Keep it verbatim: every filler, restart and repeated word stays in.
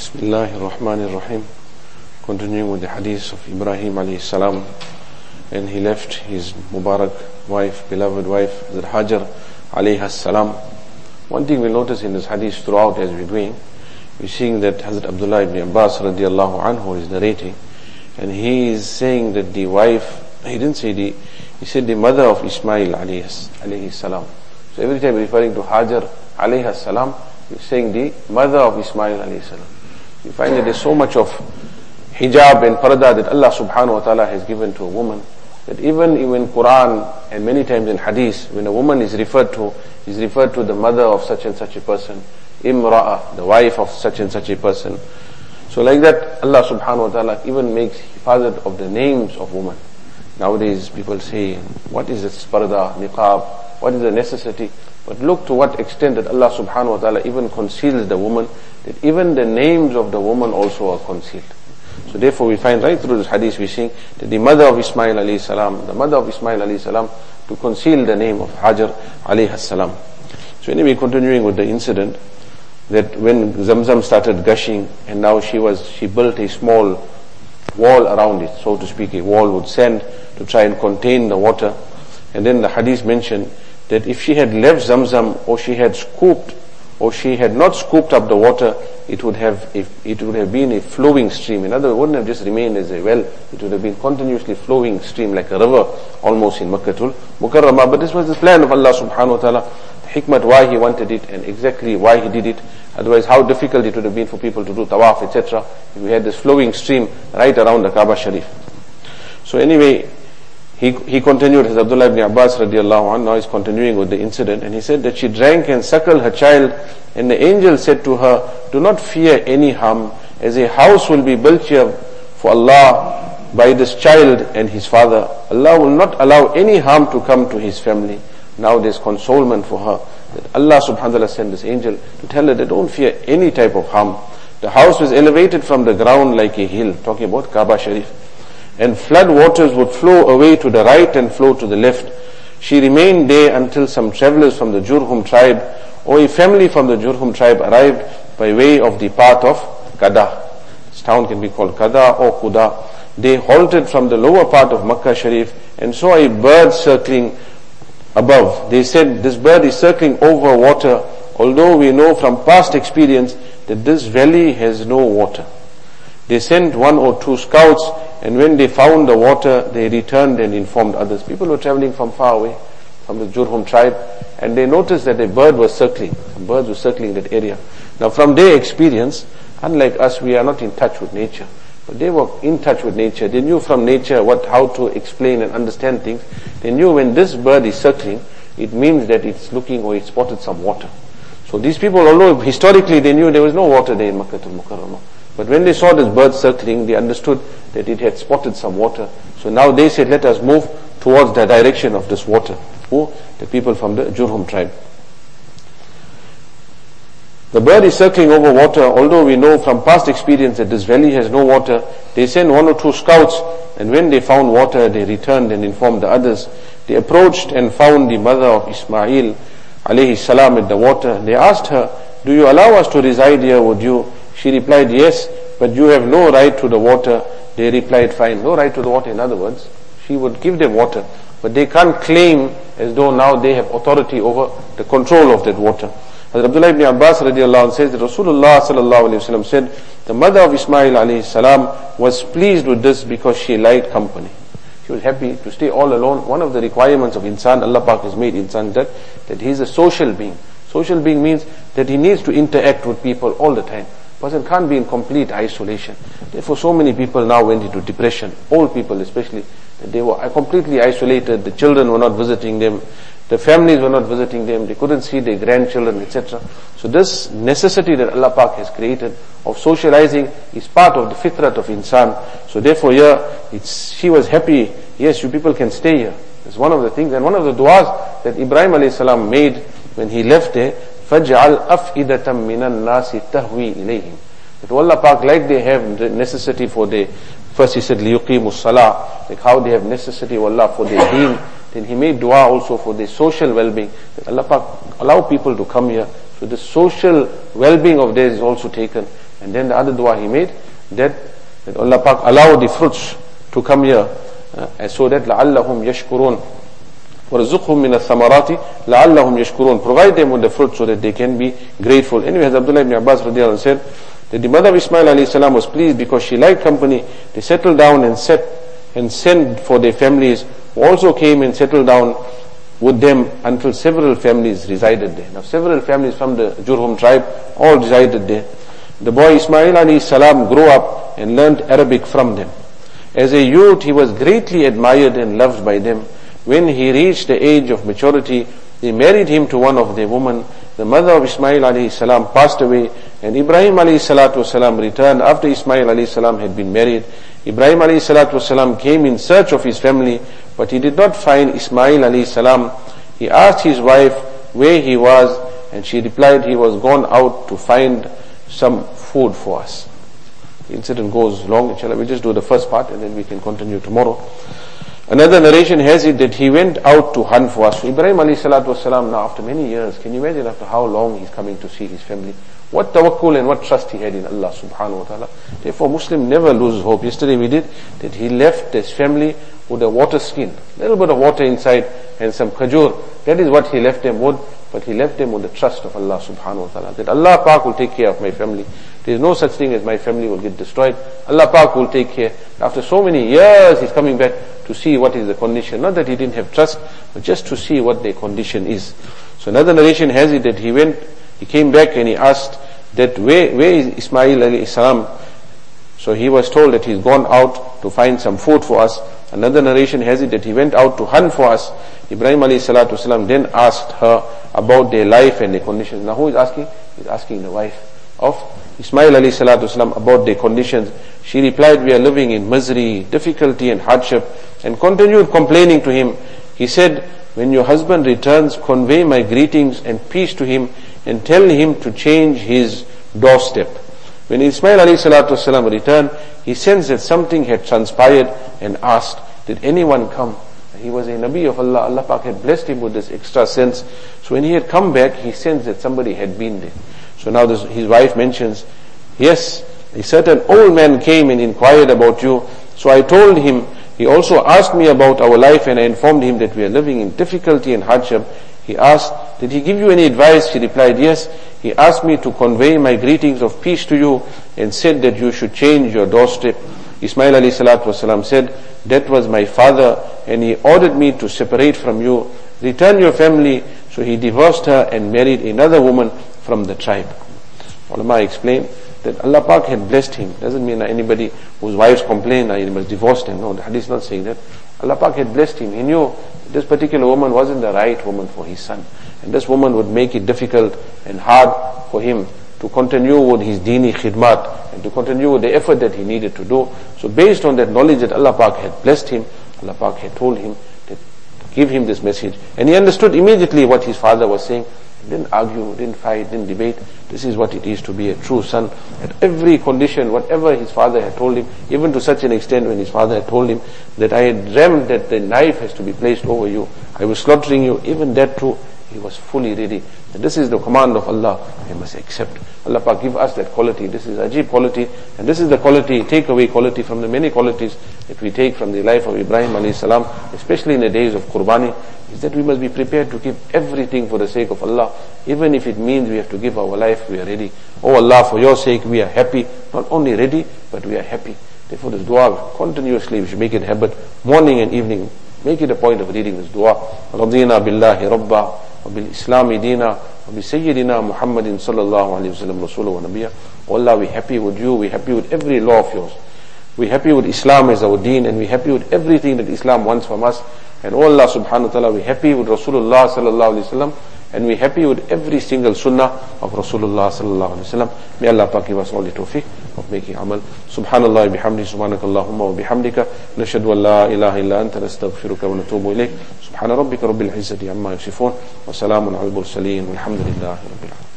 Bismillah ar-Rahman ar-Rahim. Continuing with the hadith of Ibrahim alayhi salam, and he left his Mubarak wife, beloved wife, Hazrat Hajar alayhi salam. One thing we notice in this hadith throughout as we're doing, we're seeing that Hazrat Abdullah ibn Abbas radiallahu anhu is narrating, and he is saying that the wife, he didn't say the, he said the mother of Ismail alayhi salam. So every time referring to Hajar alayhi salam, he's saying the mother of Ismail alayhi salam. You find that there's so much of hijab and parda that Allah subhanahu wa ta'ala has given to a woman, that even in Quran and many times in hadith, when a woman is referred to, is referred to the mother of such and such a person, imra'ah, the wife of such and such a person. So like that, Allah subhanahu wa ta'ala even makes hifazat of the names of women. Nowadays people say, what is this parda, niqab, what is the necessity? But look to what extent that Allah subhanahu wa ta'ala even conceals the woman, that even the names of the woman also are concealed. So therefore we find right through this hadith, we see that the mother of Ismail alayhi salam, the mother of Ismail alayhi salam, to conceal the name of Hajar alayhi salam. So anyway, continuing with the incident, that when Zamzam started gushing, and now she was, she built a small wall around it, so to speak, a wall with sand to try and contain the water. And then the hadith mentioned that if she had left Zamzam, or she had scooped, or she had not scooped up the water, it would have a, it would have been a flowing stream. In other words, it wouldn't have just remained as a well, it would have been continuously flowing stream like a river almost in Makkatul Mukarramah. But this was the plan of Allah subhanahu wa ta'ala, the hikmat why he wanted it and exactly why he did it. Otherwise how difficult it would have been for people to do tawaf, et cetera, if we had this flowing stream right around the Kaaba Sharif. So anyway, He, he continued, as Abdullah ibn Abbas radiallahu anhu, now is continuing with the incident, and he said that she drank and suckled her child, and the angel said to her, do not fear any harm, as a house will be built here for Allah by this child and his father. Allah will not allow any harm to come to his family. Now there's consolement for her, that Allah subhanahu wa ta'ala sent this angel to tell her that don't fear any type of harm. The house was elevated from the ground like a hill, talking about Kaaba Sharif, and flood waters would flow away to the right and flow to the left. She remained there until some travelers from the Jurhum tribe, or a family from the Jurhum tribe, arrived by way of the path of Kada. This town can be called Kada or Kuda. They halted from the lower part of Makkah Sharif and saw a bird circling above. They said, this bird is circling over water, although we know from past experience that this valley has no water. They sent one or two scouts, and when they found the water, they returned and informed others. People were traveling from far away, from the Jurhum tribe, and they noticed that a bird was circling. Some birds were circling that area. Now from their experience, unlike us, we are not in touch with nature. But they were in touch with nature. They knew from nature what, how to explain and understand things. They knew when this bird is circling, it means that it's looking or it spotted some water. So these people, although historically they knew there was no water there in Makkah al-Mukarramah, but when they saw this bird circling, they understood that it had spotted some water. So now they said, let us move towards the direction of this water. Who? The people from the Jurhum tribe. The bird is circling over water, although we know from past experience that this valley has no water. They sent one or two scouts, and when they found water, they returned and informed the others. They approached and found the mother of Ismail alayhi salam at the water. They asked her, do you allow us to reside here with you? She replied, yes, but you have no right to the water. They replied, fine, no right to the water. In other words, she would give them water, but they can't claim as though now they have authority over the control of that water. Hazrat Abdullah ibn Abbas radiallahu anhu says that Rasulullah sallallahu alayhi wa sallam said, the mother of Ismail alayhi salam was pleased with this because she liked company. She was happy to stay all alone. One of the requirements of insan, Allah Pak has made insan that, that he is a social being. Social being means that he needs to interact with people all the time. Person can't be in complete isolation. Therefore so many people now went into depression, old people especially, that they were completely isolated, the children were not visiting them, the families were not visiting them, they couldn't see their grandchildren, et cetera. So this necessity that Allah Pak has created of socializing is part of the fitrat of insan. So therefore here, it's, she was happy, yes, you people can stay here. It's one of the things, and one of the du'as that Ibrahim alayhi salam made when he left there, فَجْعَلْ أَفْئِدَةً مِّنَ النَّاسِ تَهْوِي إِلَيْهِمْ. That Allah Pak, like they have the necessity for their, first he said, لِيُقِيمُ الصَّلَاةِ, like how they have necessity of Allah for their deen, then he made dua also for their social well-being, that Allah Pak allow people to come here. So the social well-being of theirs is also taken. And And then the other dua he made, that, that Allah Pak allow the fruits to come here, uh, and so that لَعَلَّهُمْ يَشْكُرُونَ وَرَزُقْهُمْ مِنَ الثَّمَرَاتِ لَعَلَّهُمْ يَشْكُرُونَ. Provide them with the fruit so that they can be grateful. Anyway, as Abdullah ibn Abbas radiallahu anhu said, that the mother of Ismail alayhi salam was pleased because she liked company. They settled down and set and sent for their families, who also came and settled down with them until several families resided there. Now several families from the Jurhum tribe all resided there. The boy Ismail alayhi salam grew up and learned Arabic from them. As a youth, he was greatly admired and loved by them. When he reached the age of maturity, they married him to one of their women. The mother of Ismail alayhi salam passed away, and Ibrahim alayhi salatu wasalam returned after Ismail alayhi salam had been married. Ibrahim alayhi salatu wasalam came in search of his family, but he did not find Ismail alayhi salam. He asked his wife where he was, and she replied he was gone out to find some food for us. The incident goes long, inshallah. We'll just do the first part and then we can continue tomorrow. Another narration has it that he went out to hunt for us. So Ibrahim alayhi salatu wasalam, now after many years, can you imagine after how long he's coming to see his family? What tawakkul and what trust he had in Allah subhanahu wa ta'ala. Therefore Muslim never loses hope. Yesterday we did that he left his family with a water skin, a little bit of water inside and some khajur. That is what he left them with, but he left them with the trust of Allah subhanahu wa ta'ala. That Allah Pak will take care of my family. There is no such thing as my family will get destroyed. Allah Pak will take care. After so many years he's coming back to see what is the condition. Not that he didn't have trust, but just to see what their condition is. So another narration has it that he went, he came back and he asked that where, where is Ismail alayhi salam? So he was told that he's gone out to find some food for us. Another narration has it that he went out to hunt for us. Ibrahim alayhi salatu wasalam then asked her about their life and their conditions. Now who is asking? He's asking the wife of Ismail alayhi salatu wasalam about their conditions. She replied, we are living in misery, difficulty and hardship, and continued complaining to him. He said, when your husband returns, convey my greetings and peace to him and tell him to change his doorstep. When Ismail alayhi salatu wasalam returned, he sensed that something had transpired and asked, did anyone come? He was a Nabi of Allah. Allah Pak had blessed him with this extra sense. So when he had come back, he sensed that somebody had been there. So now this, his wife mentions, yes, a certain old man came and inquired about you. So I told him, he also asked me about our life, and I informed him that we are living in difficulty and hardship. He asked, did he give you any advice? She replied, yes. He asked me to convey my greetings of peace to you and said that you should change your doorstep. Ismail alayhi salatu wasalam said, that was my father, and he ordered me to separate from you. Return your family. So he divorced her and married another woman from the tribe. Ulama explained that Allah Pak had blessed him. Doesn't mean that anybody whose wives complain that he must divorce them. No, the hadith is not saying that. Allah Pak had blessed him. He knew this particular woman wasn't the right woman for his son. And this woman would make it difficult and hard for him to continue with his dini khidmat and to continue with the effort that he needed to do. So based on that knowledge that Allah Pak had blessed him, Allah Pak had told him that give him this message. And he understood immediately what his father was saying. He didn't argue, didn't fight, didn't debate. This is what it is to be a true son. At every condition, whatever his father had told him, even to such an extent when his father had told him that I had dreamt that the knife has to be placed over you, I was slaughtering you, even that too, he was fully ready. And this is the command of Allah, we must accept. Allah Pak give us that quality. This is ajib quality, and this is the quality, take away quality from the many qualities that we take from the life of Ibrahim alayhi salam, especially in the days of Qurbani, is that we must be prepared to give everything for the sake of Allah. Even if it means we have to give our life, we are ready. Oh Allah, for your sake we are happy. Not only ready, but we are happy. Therefore this dua, continuously we should make it a habit, morning and evening. Make it a point of reading this dua. Radina billahi rabba, wa bil islami dina, wa bi sayyidina Muhammadin sallallahu alayhi wa sallam rasulahu wa nabiyya. Oh Allah, we're happy with you, we're happy with every law of yours. We're happy with Islam as our deen, and we're happy with everything that Islam wants from us. And oh Allah subhanahu wa ta'ala, we're happy with Rasulullah sallallahu alayhi wa sallam, and we're happy with every single sunnah of Rasulullah sallallahu alayhi wa sallam. May Allah Pak give us all the tawfiq of making amal. Subhanallah bihamdi, subhanakallahumma wa bihamdika, nashhadu an la ilaha illa anta, nastaghfiruka wa natubu ilayk. Subhana rabbika rabbil izzati amma yasifun, wa salamun ala al-mursaleen, walhamdulillahi rabbil alamin.